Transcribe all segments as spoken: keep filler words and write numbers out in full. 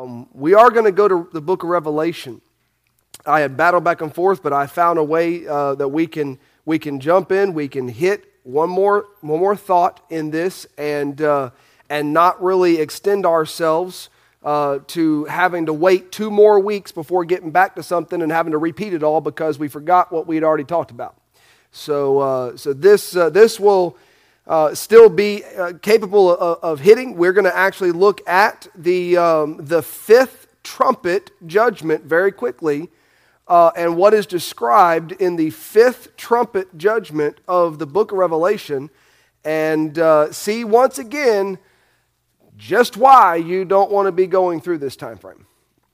Um, we are going to go to the book of Revelation. I had battled back and forth, but I found a way uh, that we can we can jump in. We can hit one more one more thought in this, and uh, and not really extend ourselves uh, to having to wait two more weeks before getting back to something and having to repeat it all because we forgot what we had already talked about. So uh, so this uh, this will. Uh, still be uh, capable of, of hitting. We're going to actually look at the um, the fifth trumpet judgment very quickly, uh, and what is described in the fifth trumpet judgment of the book of Revelation, and uh, see once again just why you don't want to be going through this time frame.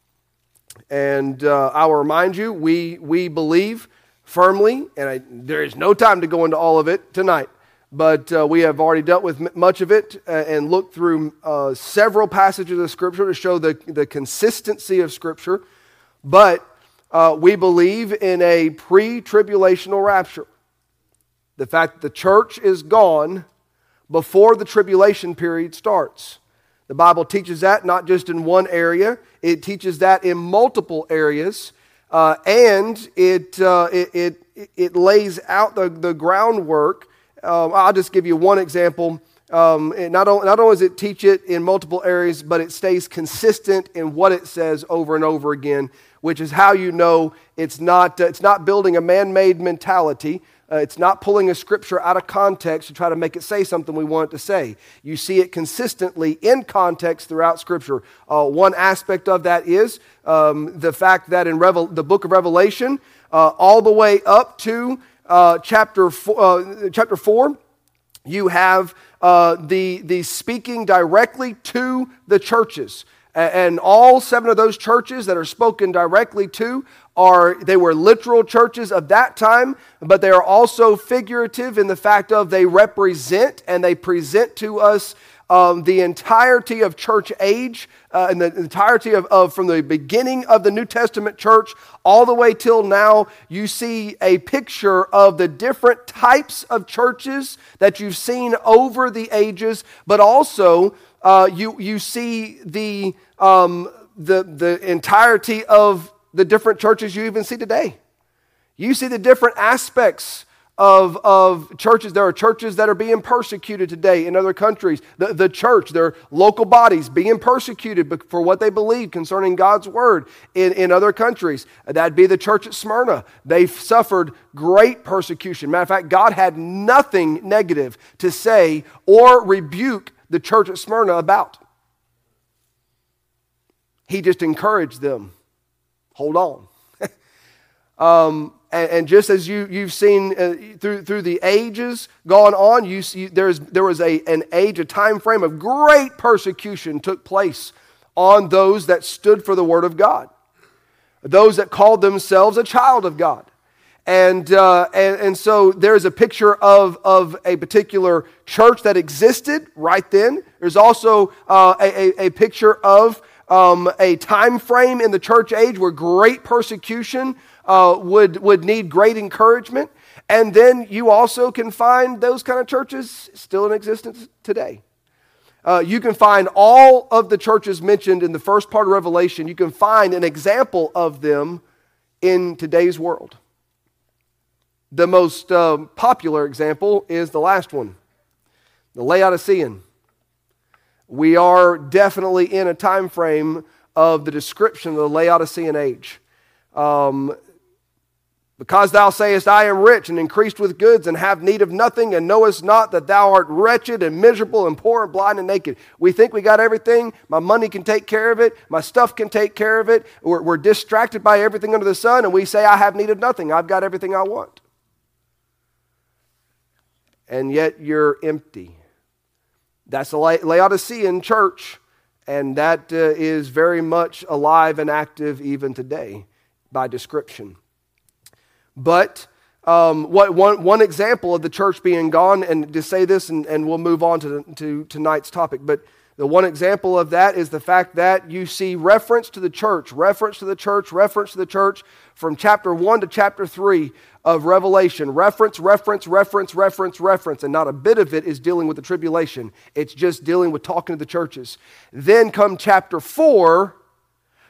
And uh, I will remind you, we we believe firmly, and I, there is no time to go into all of it tonight. But uh, we have already dealt with m- much of it uh, and looked through uh, several passages of Scripture to show the, the consistency of Scripture. But uh, we believe in a pre-tribulational rapture. The fact that the church is gone before the tribulation period starts. The Bible teaches that not just in one area. It teaches that in multiple areas. Uh, and it, uh, it, it, it lays out the, the groundwork. Um, I'll just give you one example. Um, not, only, not only does it teach it in multiple areas, but it stays consistent in what it says over and over again, which is how you know it's not, uh, it's not building a man-made mentality. Uh, it's not pulling a scripture out of context to try to make it say something we want it to say. You see it consistently in context throughout Scripture. Uh, one aspect of that is um, the fact that in Revel- the book of Revelation, uh, all the way up to Uh, chapter four, uh, chapter four, you have uh, the the speaking directly to the churches, and, and all seven of those churches that are spoken directly to are they were literal churches of that time, but they are also figurative in the fact of they represent and they present to us um, the entirety of church age uh, and the entirety of, of from the beginning of the New Testament church all the way till now. You see a picture of the different types of churches that you've seen over the ages, but also uh, you you see the um, the the entirety of the different churches you even see today. You see the different aspects Of, of churches. There are churches that are being persecuted today in other countries. The, the church, their local bodies being persecuted for what they believe concerning God's word in, in other countries. That'd be the church at Smyrna. They've suffered great persecution. Matter of fact, God had nothing negative to say or rebuke the church at Smyrna about. He just encouraged them. Hold on. um, And, and just as you, you've seen uh, through through the ages gone on, you see there's there was a an age, a time frame of great persecution took place on those that stood for the Word of God, those that called themselves a child of God, and uh, and and so there's a picture of of a particular church that existed right then. There's also uh, a, a a picture of um, a time frame in the church age where great persecution Uh, would, would need great encouragement. And then you also can find those kind of churches still in existence today. Uh, you can find all of the churches mentioned in the first part of Revelation. You can find an example of them in today's world. The most uh, popular example is the last one, the Laodicean. We are definitely in a time frame of the description of the Laodicean age. Um, Because thou sayest, I am rich and increased with goods and have need of nothing, and knowest not that thou art wretched and miserable and poor and blind and naked. We think we got everything. My money can take care of it. My stuff can take care of it. We're, we're distracted by everything under the sun, and we say, I have need of nothing. I've got everything I want. And yet you're empty. That's the La- Laodicean church, and that uh, is very much alive and active even today by description. But um, what, one, one example of the church being gone, and to say this, and, and we'll move on to, to tonight's topic, but the one example of that is the fact that you see reference to the church, reference to the church, reference to the church from chapter one to chapter three of Revelation. Reference, reference, reference, reference, reference, and not a bit of it is dealing with the tribulation. It's just dealing with talking to the churches. Then come chapter four,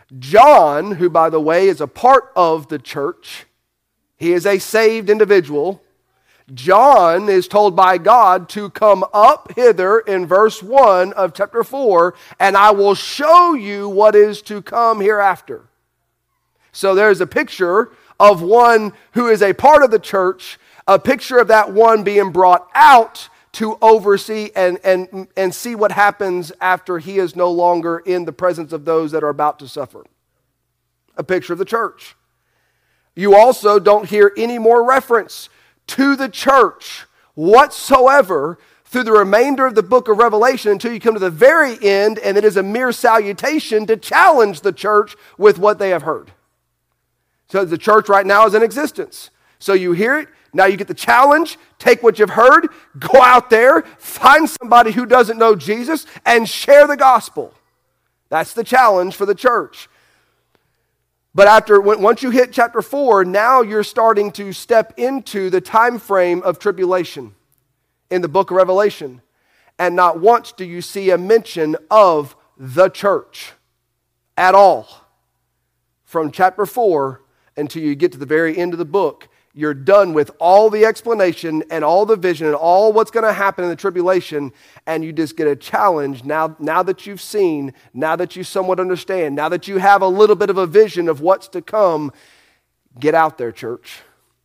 John, who by the way is a part of the church, he is a saved individual. John is told by God to come up hither in verse one of chapter four, and I will show you what is to come hereafter. So there's a picture of one who is a part of the church, a picture of that one being brought out to oversee and, and, and see what happens after he is no longer in the presence of those that are about to suffer. A picture of the church. You also don't hear any more reference to the church whatsoever through the remainder of the book of Revelation until you come to the very end, and it is a mere salutation to challenge the church with what they have heard. So the church right now is in existence. So you hear it, now you get the challenge, take what you've heard, go out there, find somebody who doesn't know Jesus, and share the gospel. That's the challenge for the church. But after, once you hit chapter four, now you're starting to step into the time frame of tribulation in the book of Revelation. And not once do you see a mention of the church at all. From chapter four until you get to the very end of the book, you're done with all the explanation and all the vision and all what's going to happen in the tribulation, and you just get a challenge now, now that you've seen, now that you somewhat understand, now that you have a little bit of a vision of what's to come. Get out there, church.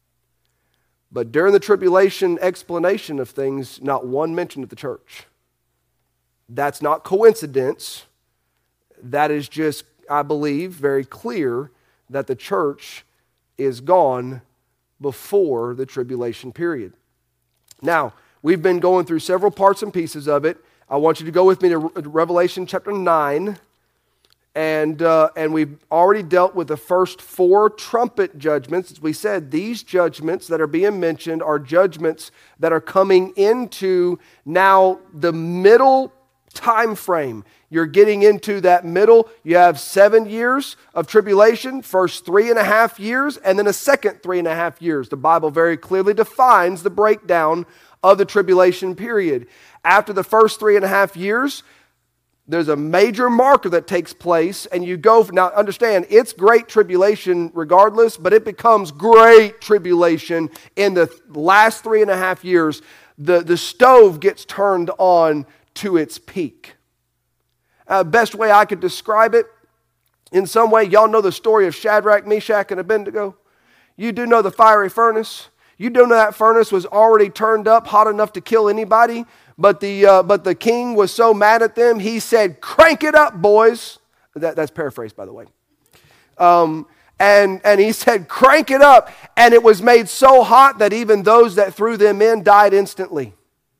But during the tribulation explanation of things, not one mention of the church. That's not coincidence. That is just, I believe, very clear that the church is gone before the tribulation period. Now, we've been going through several parts and pieces of it. I want you to go with me to Revelation chapter nine. And, uh, and we've already dealt with the first four trumpet judgments. As we said, these judgments that are being mentioned are judgments that are coming into now the middle time frame. You're getting into that middle. You have seven years of tribulation, first three and a half years, and then a second three and a half years. The Bible very clearly defines the breakdown of the tribulation period. After the first three and a half years, there's a major marker that takes place, and you go, now understand, it's great tribulation regardless, but it becomes great tribulation in the last three and a half years. The, the stove gets turned on to its peak. Uh, best way I could describe it, in some way, y'all know the story of Shadrach, Meshach, and Abednego. You do know the fiery furnace. You do know that furnace was already turned up hot enough to kill anybody, but the uh, but the king was so mad at them, he said, "Crank it up, boys." That, that's paraphrased, by the way. Um, and, and he said, "Crank it up." And it was made so hot that even those that threw them in died instantly.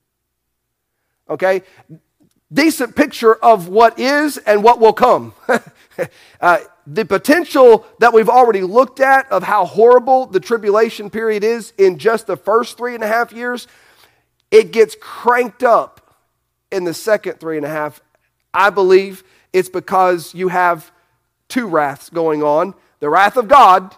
Okay? Decent picture of what is and what will come. uh, the potential that we've already looked at of how horrible the tribulation period is in just the first three and a half years, it gets cranked up in the second three and a half. I believe it's because you have two wraths going on. The wrath of God,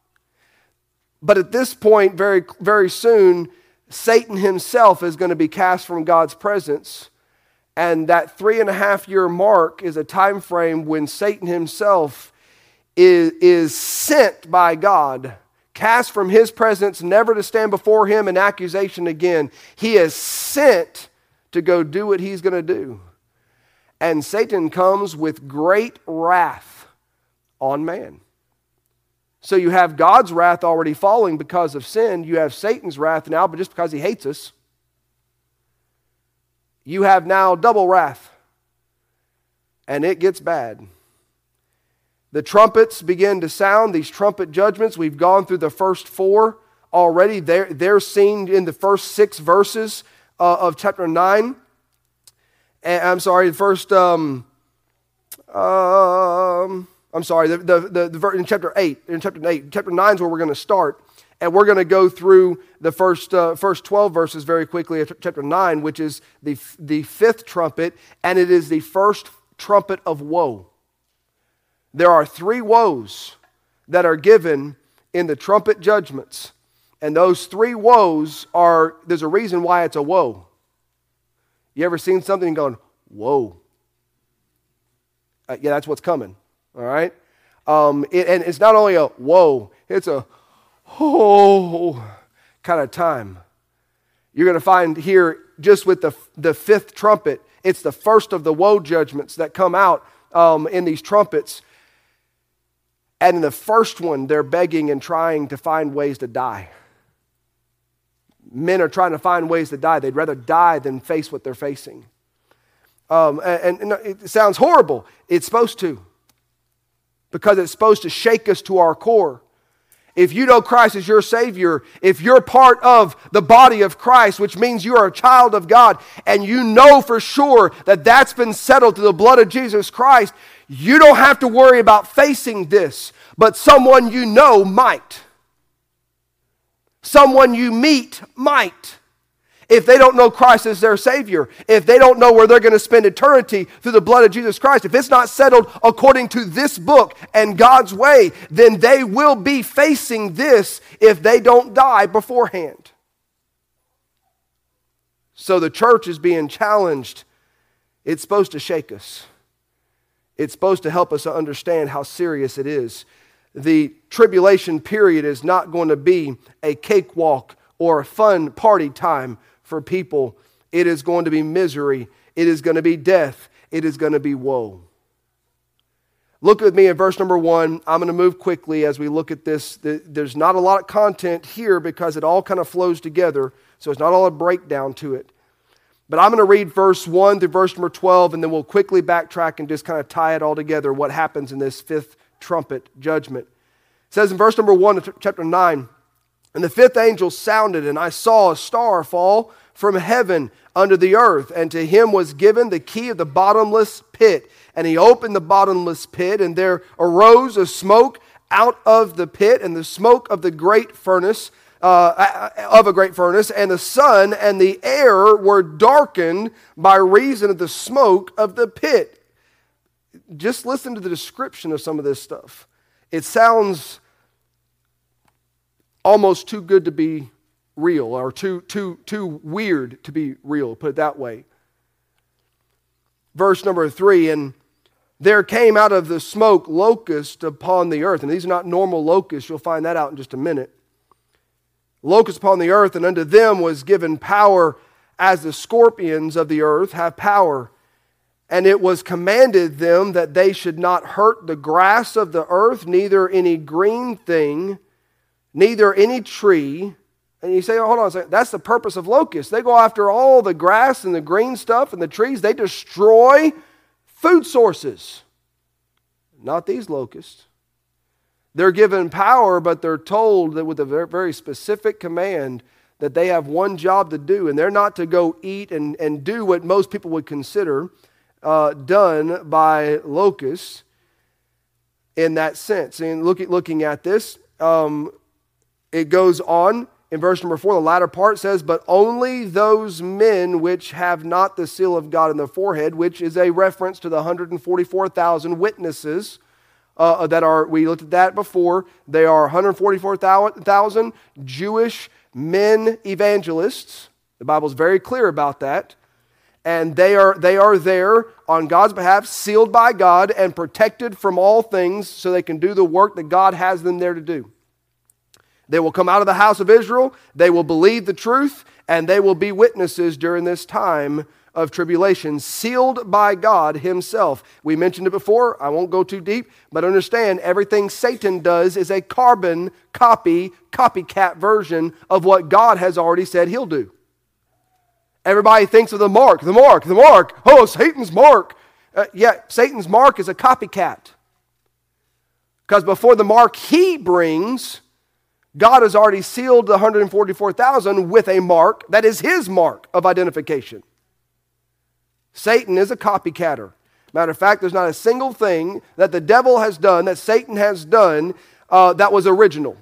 but at this point, very, very soon, Satan himself is going to be cast from God's presence. And that three and a half year mark is a time frame when Satan himself is, is sent by God, cast from his presence, never to stand before him in accusation again. He is sent to go do what he's going to do. And Satan comes with great wrath on man. So you have God's wrath already falling because of sin. You have Satan's wrath now, but just because he hates us. You have now double wrath. And it gets bad. The trumpets begin to sound, these trumpet judgments. We've gone through the first four already. They're, they're seen in the first six verses uh, of chapter nine. And, I'm sorry, the first, um, um, I'm sorry, the, the, the, the in chapter eight. In chapter eight. Chapter nine is where we're going to start. And we're going to go through the first uh, first twelve verses very quickly of chapter nine, which is the, the fifth trumpet, and it is the first trumpet of woe. There are three woes that are given in the trumpet judgments. And those three woes are, there's a reason why it's a woe. You ever seen something and going, whoa? Uh, yeah, that's what's coming, all right? Um, it, and it's not only a whoa, it's a oh kind of time. You're going to find here, just with the, the fifth trumpet, it's the first of the woe judgments that come out um, in these trumpets. And in the first one, they're begging and trying to find ways to die. Men are trying to find ways to die. They'd rather die than face what they're facing. Um, and, and it sounds horrible. It's supposed to. Because it's supposed to shake us to our core. If you know Christ as your Savior, if you're part of the body of Christ, which means you are a child of God, and you know for sure that that's been settled through the blood of Jesus Christ, you don't have to worry about facing this, but someone you know might. Someone you meet might. If they don't know Christ as their Savior, if they don't know where they're going to spend eternity through the blood of Jesus Christ, if it's not settled according to this book and God's way, then they will be facing this if they don't die beforehand. So the church is being challenged. It's supposed to shake us. It's supposed to help us to understand how serious it is. The tribulation period is not going to be a cakewalk or a fun party time for people. It is going to be misery. It is going to be death. It is going to be woe. Look with me at verse number one. I'm going to move quickly as we look at this. There's not a lot of content here because it all kind of flows together. So it's not all a breakdown to it. But I'm going to read verse one through verse number twelve, and then we'll quickly backtrack and just kind of tie it all together, what happens in this fifth trumpet judgment. It says in verse number one of chapter nine, "And the fifth angel sounded, and I saw a star fall from heaven unto the earth, and to him was given the key of the bottomless pit. And he opened the bottomless pit, and there arose a smoke out of the pit, and the smoke of the great furnace, uh, of a great furnace, and the sun and the air were darkened by reason of the smoke of the pit." Just listen to the description of some of this stuff. It sounds almost too good to be real, or too, too, too weird to be real, put it that way. Verse number three, "And there came out of the smoke locusts upon the earth." And these are not normal locusts. You'll find that out in just a minute. "Locusts upon the earth, and unto them was given power as the scorpions of the earth have power. And it was commanded them that they should not hurt the grass of the earth, neither any green thing, neither any tree." And you say, oh, hold on a second, that's the purpose of locusts. They go after all the grass and the green stuff and the trees. They destroy food sources. Not these locusts. They're given power, but they're told that with a very, very specific command that they have one job to do, and they're not to go eat and, and do what most people would consider uh, done by locusts in that sense. And look at, looking at this, um, it goes on in verse number four, the latter part says, "But only those men which have not the seal of God in their forehead," which is a reference to the one hundred forty-four thousand witnesses uh, that are, we looked at that before. They are one hundred forty-four thousand Jewish men evangelists. The Bible is very clear about that. And they are, they are there on God's behalf, sealed by God and protected from all things so they can do the work that God has them there to do. They will come out of the house of Israel, they will believe the truth, and they will be witnesses during this time of tribulation, sealed by God himself. We mentioned it before, I won't go too deep, but understand everything Satan does is a carbon copy, copycat version of what God has already said he'll do. Everybody thinks of the mark, the mark, the mark. Oh, Satan's mark. Uh, yeah, Satan's mark is a copycat. Because before the mark he brings, God has already sealed the one hundred forty-four thousand with a mark that is his mark of identification. Satan is a copycatter. Matter of fact, there's not a single thing that the devil has done, that Satan has done, uh, that was original.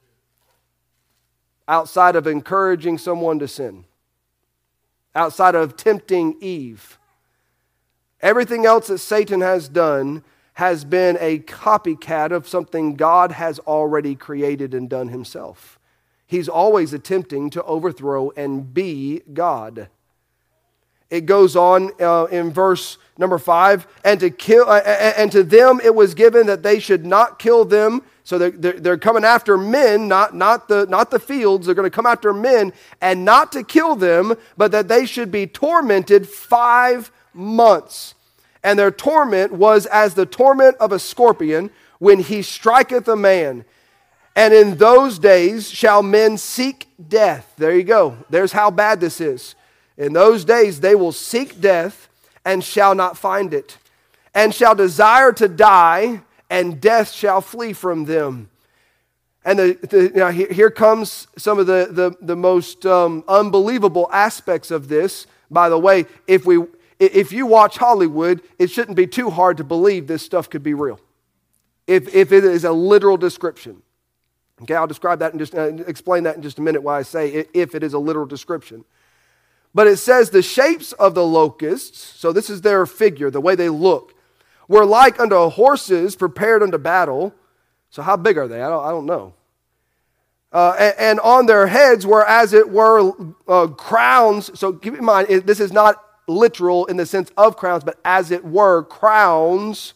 Outside of encouraging someone to sin. Outside of tempting Eve. Everything else that Satan has done has been a copycat of something God has already created and done himself. He's always attempting to overthrow and be God. It goes on uh, in verse number five, and to kill, uh, and to them it was given that they should not kill them. So they're, they're, they're coming after men, not, not, the, not the fields. They're going to come after men, and not to kill them, but that they should be tormented five months. And their torment was as the torment of a scorpion when he striketh a man. And in those days shall men seek death. There you go. There's how bad this is. In those days they will seek death and shall not find it, and shall desire to die, and death shall flee from them. And the, the, now here, here comes some of the, the, the most um, unbelievable aspects of this. By the way, if we if you watch Hollywood, it shouldn't be too hard to believe this stuff could be real. If, if it is a literal description. Okay, I'll describe that and just uh, explain that in just a minute why I say if it is a literal description. But it says the shapes of the locusts, so this is their figure, the way they look, were like unto horses prepared unto battle. So how big are they? I don't, I don't know. Uh, and, and on their heads were as it were uh, crowns. So keep in mind, it, this is not literal in the sense of crowns, but as it were crowns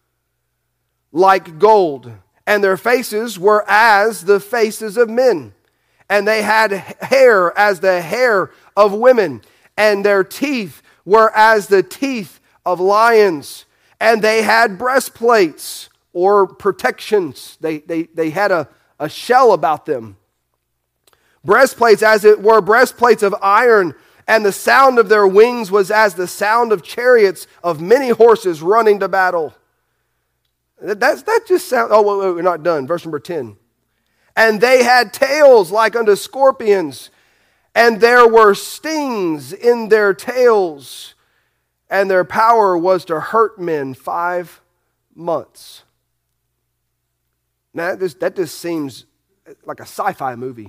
like gold. And their faces were as the faces of men. And they had hair as the hair of women. And their teeth were as the teeth of lions. And they had breastplates or protections. They, they, they had a, a shell about them. Breastplates as it were breastplates of iron. And the sound of their wings was as the sound of chariots of many horses running to battle. That's, that just sounds, oh, wait, wait, we're not done. Verse number ten. And they had tails like unto scorpions, and there were stings in their tails, and their power was to hurt men five months. Now, that just, that just seems like a sci-fi movie.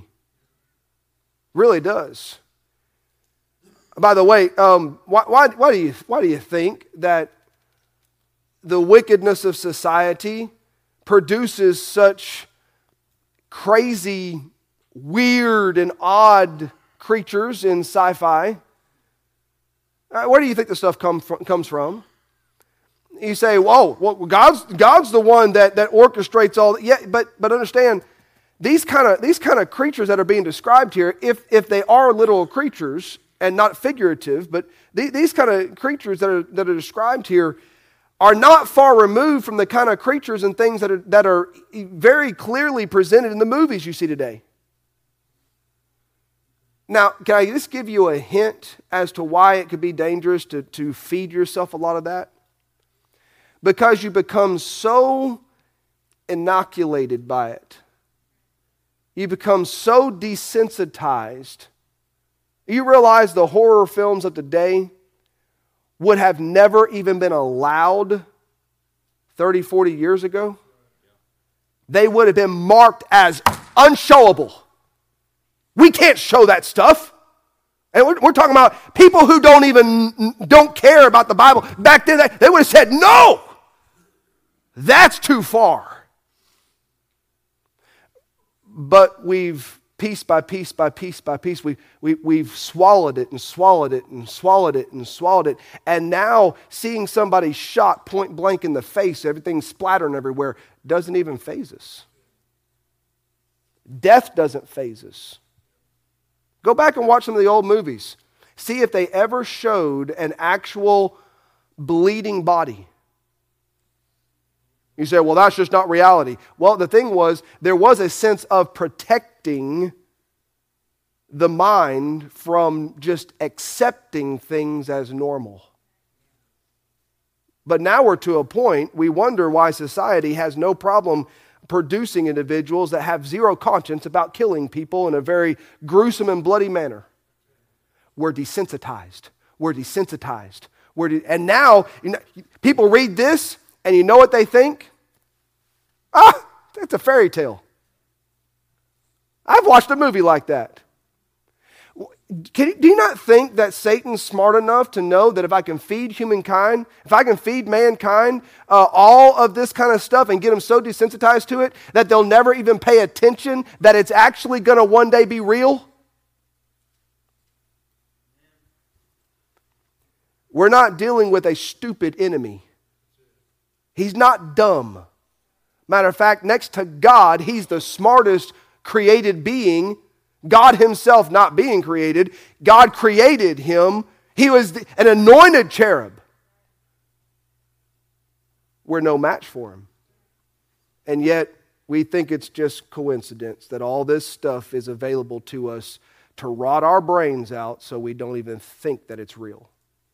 Really does. By the way, um, why, why, why, do you, why do you think that the wickedness of society produces such crazy, weird, and odd creatures in sci-fi? Uh, where do you think this stuff come from, comes from? You say, "Whoa, well, God's God's the one that, that orchestrates all." Yeah, but but understand, these kind of these kind of creatures that are being described here, if if they are literal creatures and not figurative, but th- these kind of creatures that are that are described here are not far removed from the kind of creatures and things that are that are very clearly presented in the movies you see today. Now, can I just give you a hint as to why it could be dangerous to, to feed yourself a lot of that? Because you become so inoculated by it. You become so desensitized. You realize the horror films of today would have never even been allowed thirty, forty years ago. They would have been marked as unshowable. We can't show that stuff. And we're, we're talking about people who don't even, don't care about the Bible. Back then, they, they would have said, no, that's too far. But we've, piece by piece by piece by piece, we, we, we've swallowed it and swallowed it and swallowed it and swallowed it. And now seeing somebody shot point blank in the face, everything splattering everywhere, doesn't even faze us. Death doesn't faze us. Go back and watch some of the old movies. See if they ever showed an actual bleeding body. You say, well, that's just not reality. Well, the thing was, there was a sense of protecting the mind from just accepting things as normal. But now we're to a point, we wonder why society has no problem producing individuals that have zero conscience about killing people in a very gruesome and bloody manner. We're desensitized. We're desensitized. We're de- and now, you know, people read this, and you know what they think? Ah, that's a fairy tale. I've watched a movie like that. Can, do you not think that Satan's smart enough to know that if I can feed humankind, if I can feed mankind uh, all of this kind of stuff and get them so desensitized to it that they'll never even pay attention that it's actually going to one day be real? We're not dealing with a stupid enemy. He's not dumb. Matter of fact, next to God, he's the smartest created being. God himself not being created. God created him. He was an anointed cherub. We're no match for him. And yet, we think it's just coincidence that all this stuff is available to us to rot our brains out so we don't even think that it's real.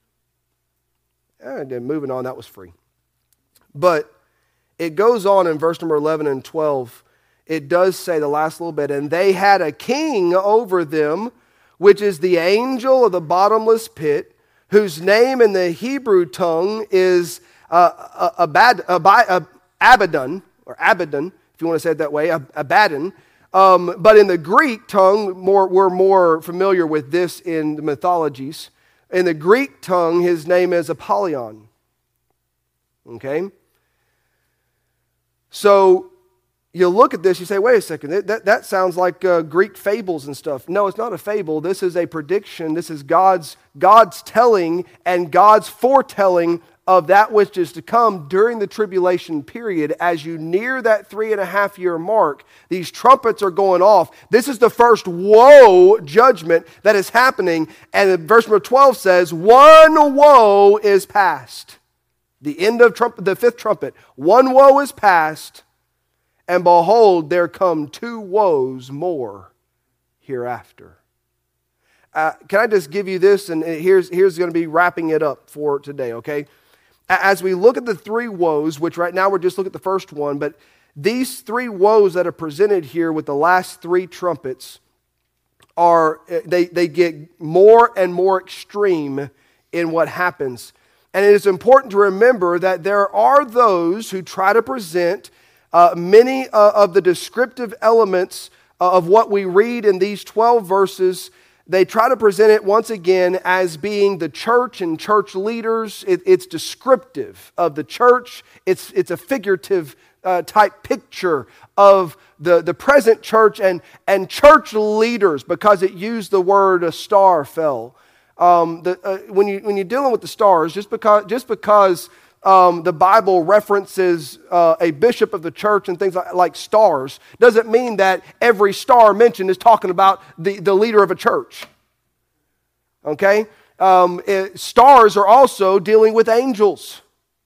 And then moving on, that was free. But it goes on in verse number eleven and twelve. It does say the last little bit, and they had a king over them, which is the angel of the bottomless pit, whose name in the Hebrew tongue is uh, Abad, Abad, Abaddon, or Abaddon, if you want to say it that way, Abaddon. Um, but in the Greek tongue, more, we're more familiar with this in the mythologies. In the Greek tongue, his name is Apollyon. Okay? So, you look at this, you say, wait a second, that, that sounds like uh, Greek fables and stuff. No, it's not a fable. This is a prediction. This is God's, God's telling and God's foretelling of that which is to come during the tribulation period. As you near that three and a half year mark, these trumpets are going off. This is the first woe judgment that is happening. And verse number twelve says, one woe is past. The end of trump- the fifth trumpet. One woe is past. And behold, there come two woes more hereafter. Uh, can I just give you this? And here's, here's going to be wrapping it up for today, okay? As we look at the three woes, which right now we're just looking at the first one, but these three woes that are presented here with the last three trumpets are, they, they get more and more extreme in what happens. And it is important to remember that there are those who try to present uh, many uh, of the descriptive elements of what we read in these twelve verses. They try to present it once again as being the church and church leaders. It, it's descriptive of the church. It's, it's a figurative uh, type picture of the, the present church and, and church leaders, because it used the word a star fell. Um, the, uh, when, you, when you're dealing with the stars, just because, just because um, the Bible references uh, a bishop of the church and things like, like stars, doesn't mean that every star mentioned is talking about the, the leader of a church. Okay? Um, it, stars are also dealing with angels,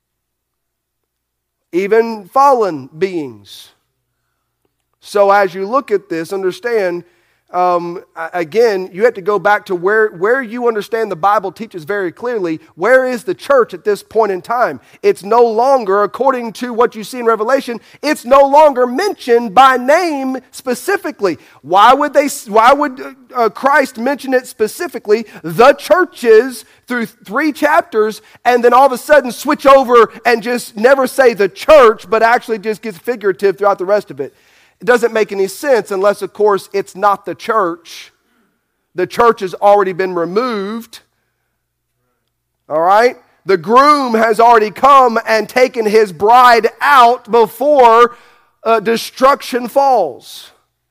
even fallen beings. So as you look at this, understand, Um, again, you have to go back to where, where you understand the Bible teaches very clearly. Where is the church at this point in time? It's no longer, according to what you see in Revelation, it's no longer mentioned by name specifically. Why would they? Why would uh, Christ mention it specifically? The churches through three chapters, and then all of a sudden switch over and just never say the church, but actually just gets figurative throughout the rest of it. It doesn't make any sense unless, of course, it's not the church. The church has already been removed. All right? The groom has already come and taken his bride out before uh, destruction falls.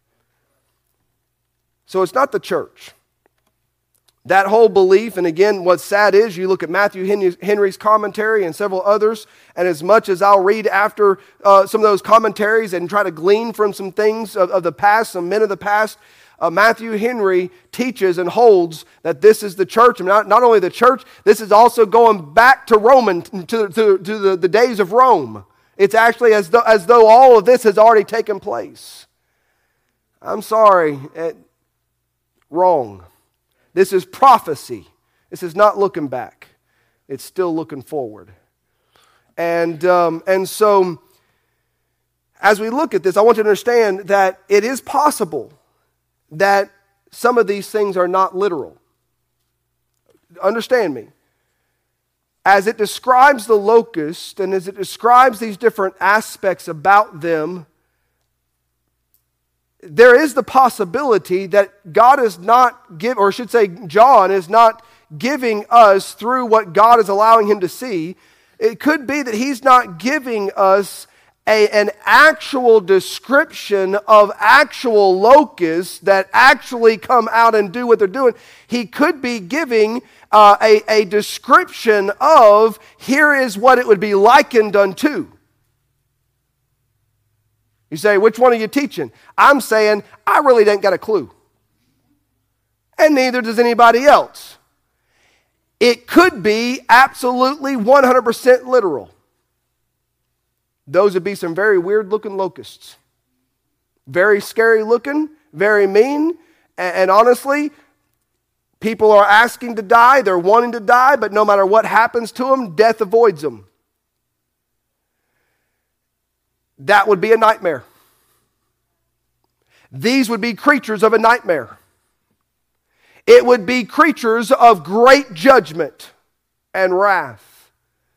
So it's not the church. That whole belief, and again, what's sad is you look at Matthew Henry's commentary and several others, and as much as I'll read after uh, some of those commentaries and try to glean from some things of, of the past, some men of the past, uh, Matthew Henry teaches and holds that this is the church. And not, not only the church, this is also going back to Roman, to, to, to the, the days of Rome. It's actually as though, as though all of this has already taken place. I'm sorry, it, wrong. This is prophecy. This is not looking back. It's still looking forward. And, um, and so, as we look at this, I want you to understand that it is possible that some of these things are not literal. Understand me. As it describes the locust, and as it describes these different aspects about them, there is the possibility that God is not give, or I should say John is not giving us through what God is allowing him to see. It could be that he's not giving us a, an actual description of actual locusts that actually come out and do what they're doing. He could be giving uh, a, a description of, here is what it would be likened unto. You say, which one are you teaching? I'm saying, I really didn't got a clue. And neither does anybody else. It could be absolutely one hundred percent literal. Those would be some very weird looking locusts. Very scary looking, very mean, and, and honestly, people are asking to die, they're wanting to die, but no matter what happens to them, death avoids them. That would be a nightmare. These would be creatures of a nightmare. It would be creatures of great judgment and wrath.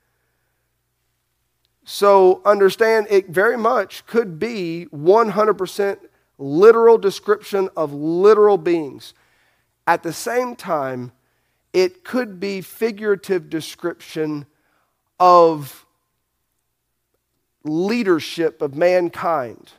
So understand, it very much could be one hundred percent literal description of literal beings. At the same time, it could be figurative description of leadership of mankind.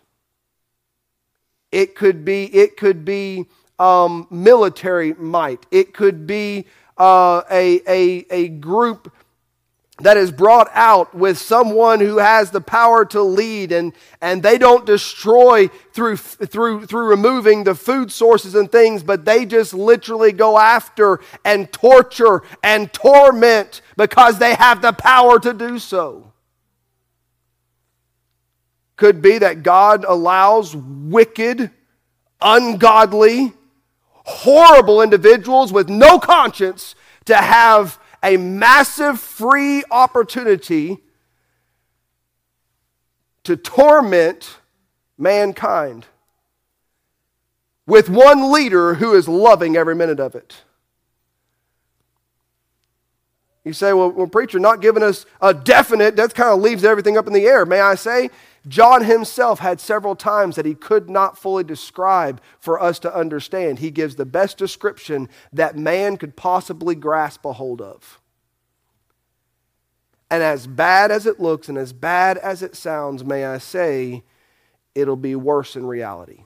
It could be, it could be um, military might. It could be uh, a, a, a group that is brought out with someone who has the power to lead, and, and they don't destroy through, through, through removing the food sources and things, but they just literally go after and torture and torment because they have the power to do so. Could be that God allows wicked, ungodly, horrible individuals with no conscience to have a massive free opportunity to torment mankind with one leader who is loving every minute of it. You say, well, well, preacher, not giving us a definite, that kind of leaves everything up in the air. May I say, John himself had several times that he could not fully describe for us to understand. He gives the best description that man could possibly grasp a hold of. And as bad as it looks and as bad as it sounds, may I say, it'll be worse in reality.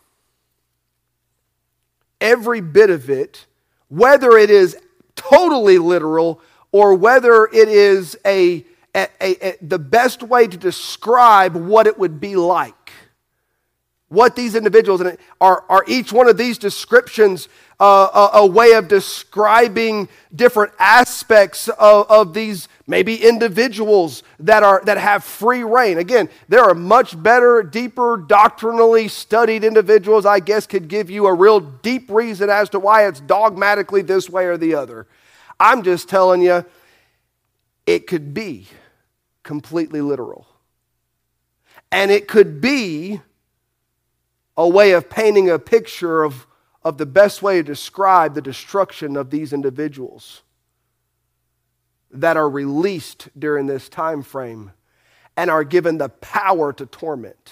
Every bit of it, whether it is totally literal or whether it is a A, a, a, the best way to describe what it would be like. What these individuals, and are, are each one of these descriptions uh, a, a way of describing different aspects of, of these maybe individuals that are that have free reign. Again, there are much better, deeper, doctrinally studied individuals, I guess, could give you a real deep reason as to why it's dogmatically this way or the other. I'm just telling you, it could be completely literal. And it could be a way of painting a picture of, of the best way to describe the destruction of these individuals that are released during this time frame and are given the power to torment.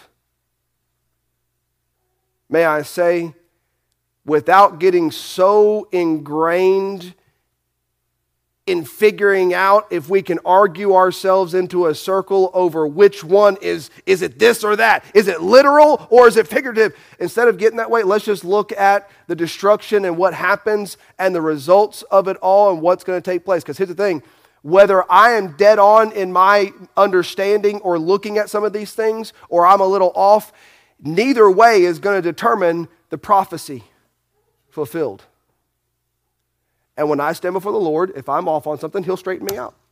May I say, without getting so ingrained in figuring out if we can argue ourselves into a circle over which one is, is it this or that? Is it literal or is it figurative? Instead of getting that way, let's just look at the destruction and what happens and the results of it all and what's going to take place. Because here's the thing, whether I am dead on in my understanding or looking at some of these things, or I'm a little off, neither way is going to determine the prophecy fulfilled. And when I stand before the Lord, if I'm off on something, He'll straighten me out.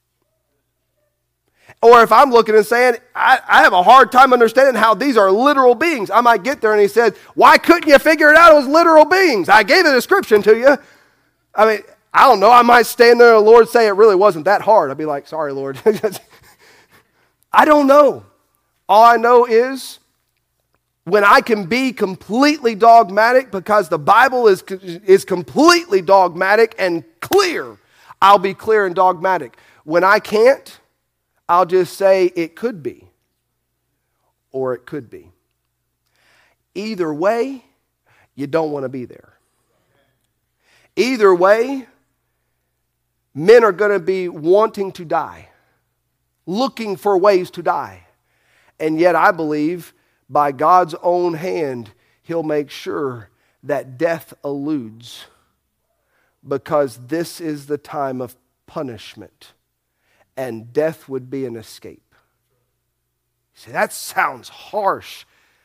Or if I'm looking and saying, I, I have a hard time understanding how these are literal beings, I might get there and He said, why couldn't you figure it out as literal beings? I gave a description to you. I mean, I don't know. I might stand there and the Lord say it really wasn't that hard. I'd be like, sorry, Lord. I don't know. All I know is, when I can be completely dogmatic because the Bible is, is completely dogmatic and clear, I'll be clear and dogmatic. When I can't, I'll just say it could be or it could be. Either way, you don't want to be there. Either way, men are going to be wanting to die, looking for ways to die. And yet I believe by God's own hand, he'll make sure that death eludes, because this is the time of punishment, and death would be an escape. You say, that sounds harsh.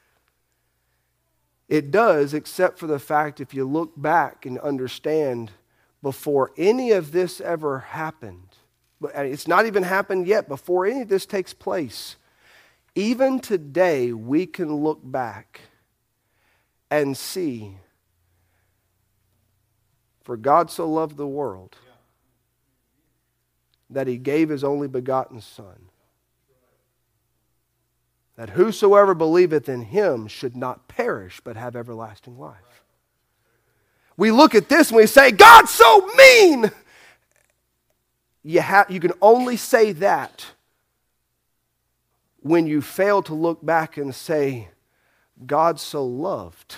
It does, except for the fact if you look back and understand, before any of this ever happened, it's not even happened yet, before any of this takes place, even today we can look back and see, for God so loved the world that he gave his only begotten Son, that whosoever believeth in him should not perish but have everlasting life. We look at this and we say, God's so mean! You, ha- you can only say that when you fail to look back and say, God so loved,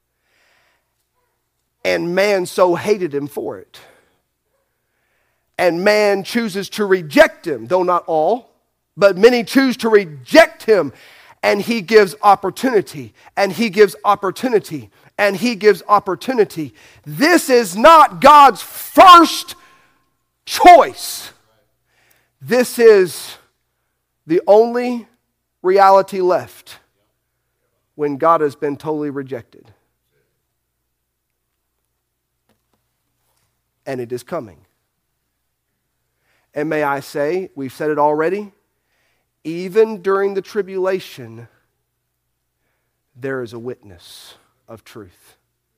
and man so hated him for it. And man chooses to reject him, though not all, but many choose to reject him. And he gives opportunity, and he gives opportunity, and he gives opportunity. This is not God's first choice. This is the only reality left when God has been totally rejected. And it is coming. And may I say, we've said it already, even during the tribulation, there is a witness of truth.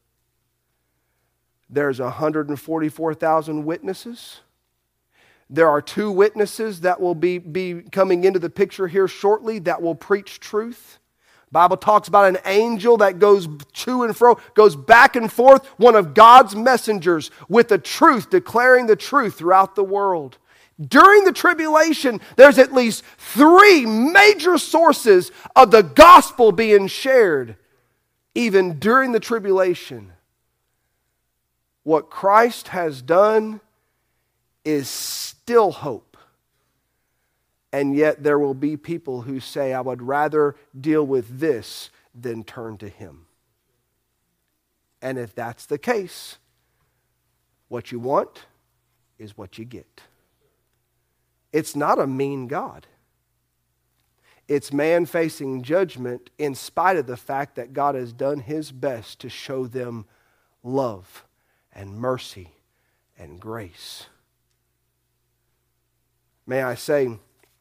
There's one hundred forty-four thousand witnesses. There are two witnesses that will be, be coming into the picture here shortly that will preach truth. The Bible talks about an angel that goes to and fro, goes back and forth, one of God's messengers with the truth, declaring the truth throughout the world. During the tribulation, there's at least three major sources of the gospel being shared. Even during the tribulation, what Christ has done is still hope. And yet there will be people who say, I would rather deal with this than turn to him. And if that's the case, what you want is what you get. It's not a mean God. It's man facing judgment in spite of the fact that God has done his best to show them love and mercy and grace. May I say,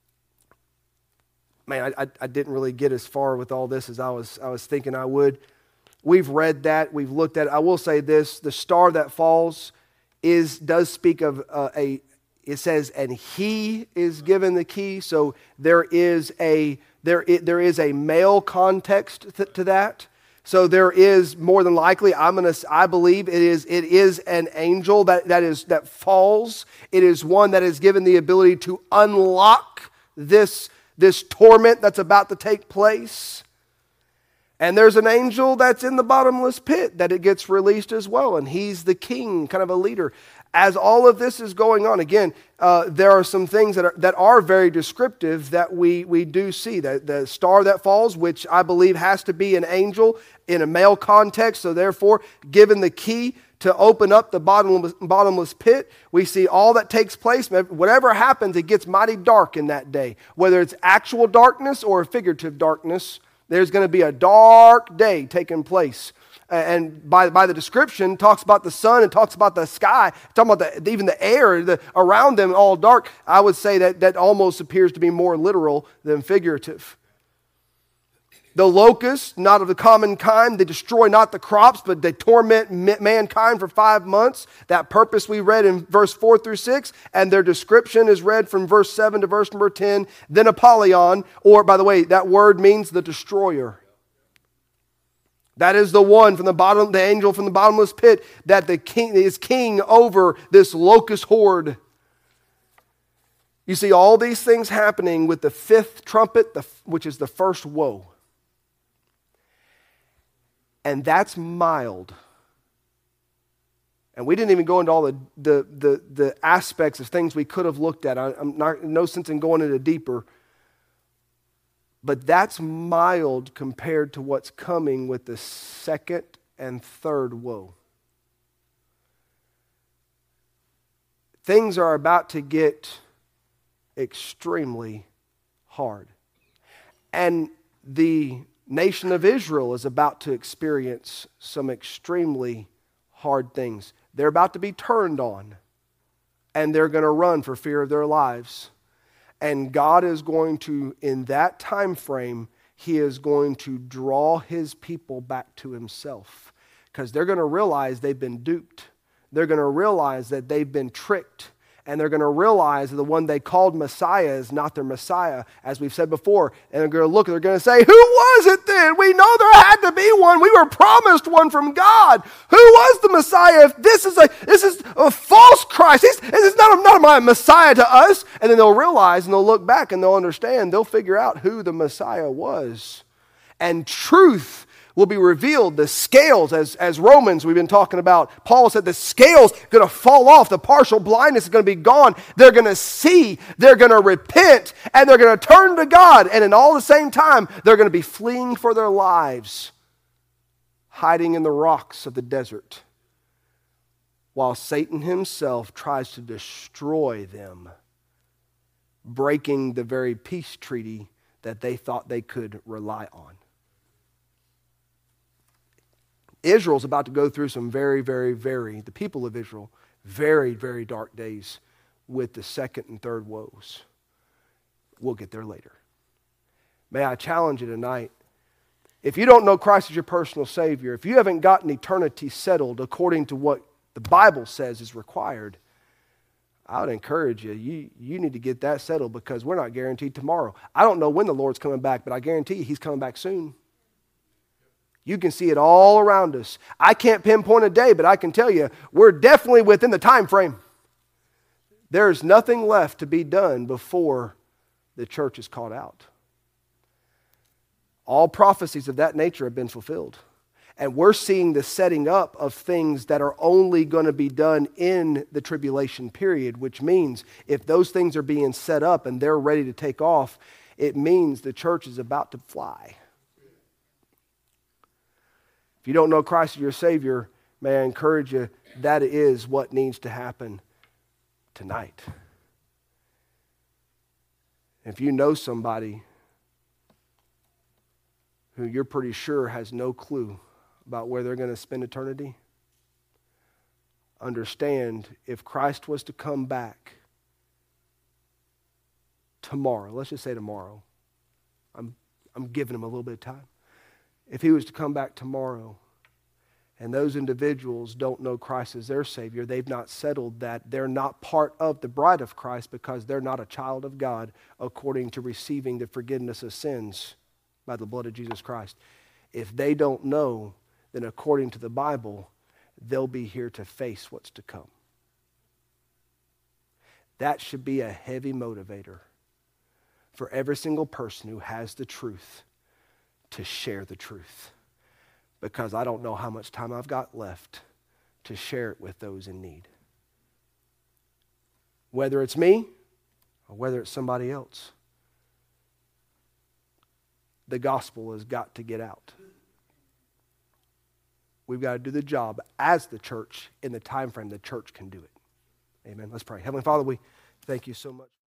man, I, I didn't really get as far with all this as I was, I was thinking I would. We've read that. We've looked at it. I will say this. The star that falls is does speak of uh, a, it says, and he is given the key. So there is a, there, it, there is a male context th- to that. So there is more than likely, I'm gonna, I believe it is, it is an angel that, that is, that falls. It is one that is given the ability to unlock this This torment that's about to take place. And there's an angel that's in the bottomless pit that it gets released as well. And he's the king, kind of a leader. As all of this is going on, again, uh, there are some things that are, that are very descriptive that we, we do see. The, the star that falls, which I believe has to be an angel in a male context. So therefore, given the key to open up the bottomless, bottomless pit, we see all that takes place. Whatever happens, it gets mighty dark in that day. Whether it's actual darkness or figurative darkness, there's going to be a dark day taking place. And by, by the description, talks about the sun and talks about the sky, talking about the, even the air the, around them all dark. I would say that that almost appears to be more literal than figurative. The locusts, not of the common kind, they destroy not the crops, but they torment mankind for five months. That purpose we read in verse four through six, and their description is read from verse seven to verse number ten. Then Apollyon, or by the way, that word means the destroyer. That is the one from the bottom, the angel from the bottomless pit, that the king is king over this locust horde. You see all these things happening with the fifth trumpet, the, which is the first woe. And that's mild. And we didn't even go into all the, the, the, the aspects of things we could have looked at. I, I'm not no sense in going into deeper. But that's mild compared to what's coming with the second and third woe. Things are about to get extremely hard. And the nation of Israel is about to experience some extremely hard things. They're about to be turned on, and they're going to run for fear of their lives. And God is going to, in that time frame, He is going to draw His people back to Himself, because they're going to realize they've been duped. They're going to realize that they've been tricked. And they're going to realize that the one they called Messiah is not their Messiah, as we've said before. And they're going to look, they're going to say, who was it then? We know there had to be one. We were promised one from God. Who was the Messiah? If this is a this is a false Christ, this, this is not a, not a Messiah to us. And then they'll realize, and they'll look back, and they'll understand. They'll figure out who the Messiah was. And truth will be revealed. The scales, as, as Romans we've been talking about, Paul said the scales are going to fall off. The partial blindness is going to be gone. They're going to see, they're going to repent, and they're going to turn to God. And in all the same time, they're going to be fleeing for their lives, hiding in the rocks of the desert, while Satan himself tries to destroy them, breaking the very peace treaty that they thought they could rely on. Israel's about to go through some very, very, very, the people of Israel, very, very dark days with the second and third woes. We'll get there later. May I challenge you tonight, if you don't know Christ as your personal Savior, if you haven't gotten eternity settled according to what the Bible says is required, I would encourage you, you, you need to get that settled, because we're not guaranteed tomorrow. I don't know when the Lord's coming back, but I guarantee you He's coming back soon. You can see it all around us. I can't pinpoint a day, but I can tell you we're definitely within the time frame. There's nothing left to be done before the church is called out. All prophecies of that nature have been fulfilled. And we're seeing the setting up of things that are only going to be done in the tribulation period, which means if those things are being set up and they're ready to take off, it means the church is about to fly. If you don't know Christ as your Savior, may I encourage you, that is what needs to happen tonight. If you know somebody who you're pretty sure has no clue about where they're going to spend eternity, understand, if Christ was to come back tomorrow, let's just say tomorrow, I'm, I'm giving him a little bit of time. If he was to come back tomorrow and those individuals don't know Christ as their Savior, they've not settled that they're not part of the bride of Christ because they're not a child of God according to receiving the forgiveness of sins by the blood of Jesus Christ. If they don't know, then according to the Bible, they'll be here to face what's to come. That should be a heavy motivator for every single person who has the truth to share the truth, because I don't know how much time I've got left to share it with those in need. Whether it's me or whether it's somebody else, the gospel has got to get out. We've got to do the job as the church in the time frame the church can do it. Amen. Let's pray. Heavenly Father, we thank you so much.